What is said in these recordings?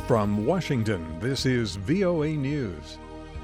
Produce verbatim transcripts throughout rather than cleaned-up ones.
From Washington, this is V O A News.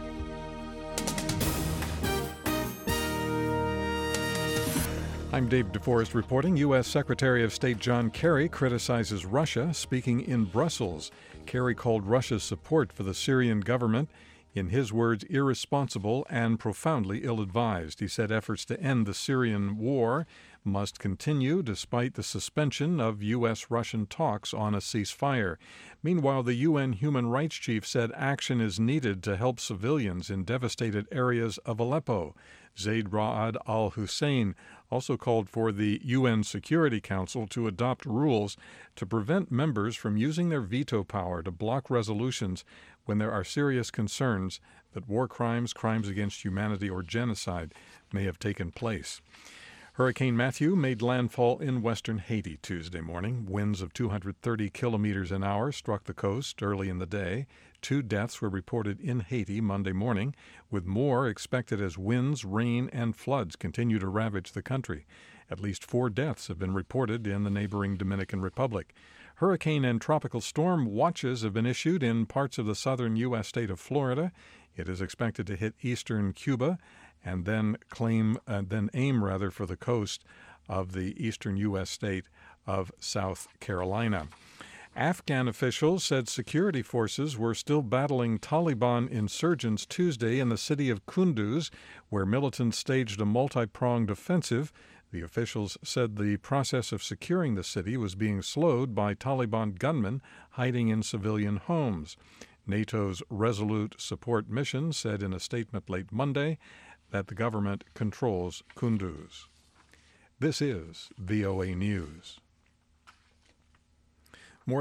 I'm Dave DeForest reporting. U S. Secretary of State John Kerry criticizes Russia, speaking in Brussels. Kerry called Russia's support for the Syrian government, in his words, irresponsible and profoundly ill-advised. He said efforts to end the Syrian war must continue despite the suspension of U S-Russian talks on a ceasefire. Meanwhile, the U N Human Rights Chief said action is needed to help civilians in devastated areas of Aleppo. Zaid Ra'ad al-Hussein also called for the U N Security Council to adopt rules to prevent members from using their veto power to block resolutions when there are serious concerns that war crimes, crimes against humanity, or genocide may have taken place. Hurricane Matthew made landfall in western Haiti Tuesday morning. Winds of two hundred thirty kilometers an hour struck the coast early in the day. Two deaths were reported in Haiti Monday morning, with more expected as winds, rain, and floods continue to ravage the country. At least four deaths have been reported in the neighboring Dominican Republic. Hurricane and tropical storm watches have been issued in parts of the southern U S state of Florida. It is expected to hit eastern Cuba and then claim, uh, then aim rather for the coast of the eastern U S state of South Carolina. Afghan officials said security forces were still battling Taliban insurgents Tuesday in the city of Kunduz, where militants staged a multi-pronged offensive. The officials said the process of securing the city was being slowed by Taliban gunmen hiding in civilian homes. NATO's Resolute Support Mission said in a statement late Monday that the government controls Kunduz. This is V O A News.